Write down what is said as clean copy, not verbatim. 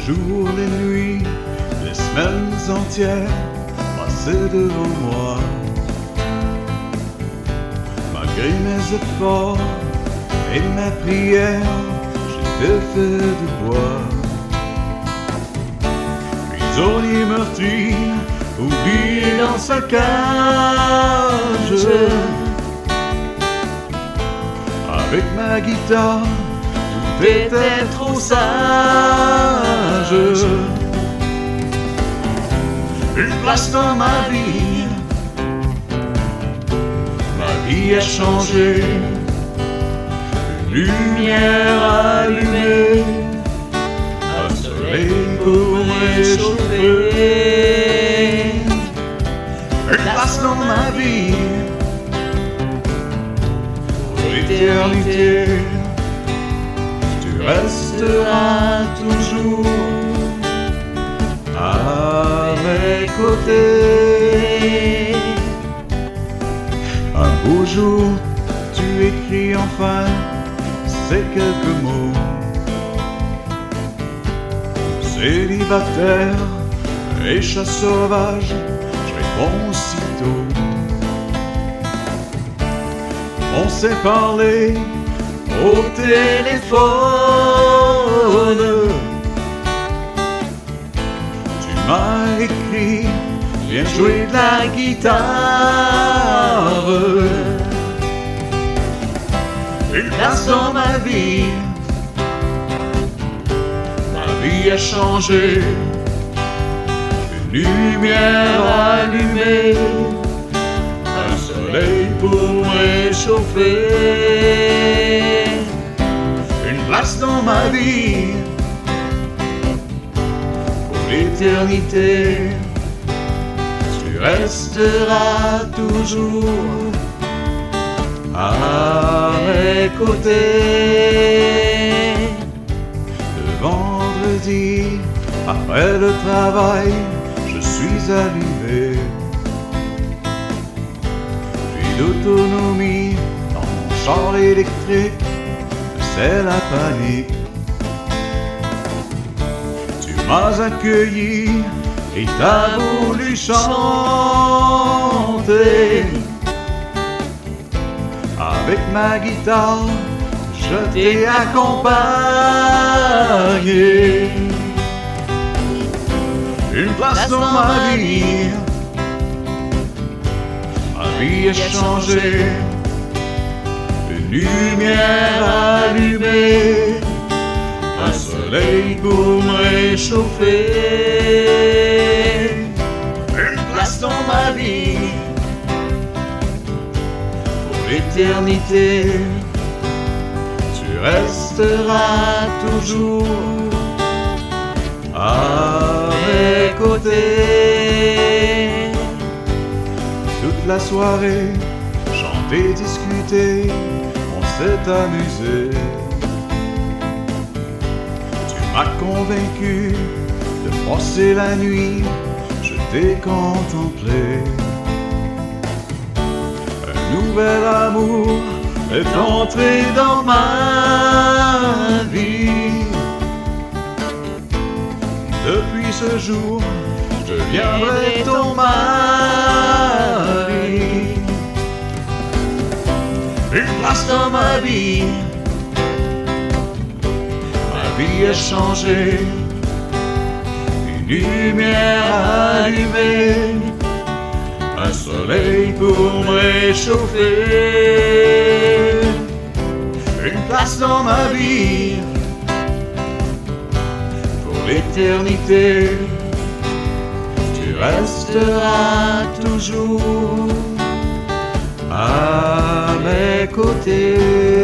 jours, les nuits, les semaines entières passées devant moi. Malgré mes efforts et mes prières, j'étais fait de bois. Prisonnier meurtri, oublié dans sa cage, avec ma guitare, tout était trop sage. Une place dans ma vie a changé. Une lumière allumée, un soleil pour réchauffer. Une place dans ma vie pour l'éternité. Tu resteras toujours à mes côtés. Un beau jour, tu écris enfin ces quelques mots. Célibataire et chat sauvage, je réponds aussitôt. On s'est parlé au téléphone. Tu m'as écrit, viens jouer de la guitare. Une place dans ma vie a changé. Une lumière allumée, un soleil pour me réchauffer. Une place dans ma vie pour l'éternité. Tu resteras toujours à mes côtés. Le vendredi, après le travail, je suis arrivé. Puis d'autonomie dans mon char électrique, c'est la panique. Tu m'as accueilli et t'as voulu chanter. Avec ma guitare, je t'ai accompagné. Une place dans ma vie a changé. Une lumière allumée, un soleil pour me réchauffer. Une place dans ma vie pour l'éternité. Tu resteras toujours à mes côtés. Toute la soirée, chanter, discuter, on s'est amusé. Tu m'as convaincu de passer la nuit, je t'ai contemplé. Un nouvel amour est entré dans ma vie. Depuis ce jour, je deviendrai ton mari. Une place dans ma vie a changé. Une lumière allumée, un soleil pour me réchauffer. Une place dans ma vie pour l'éternité. Tu resteras toujours à mes côtés.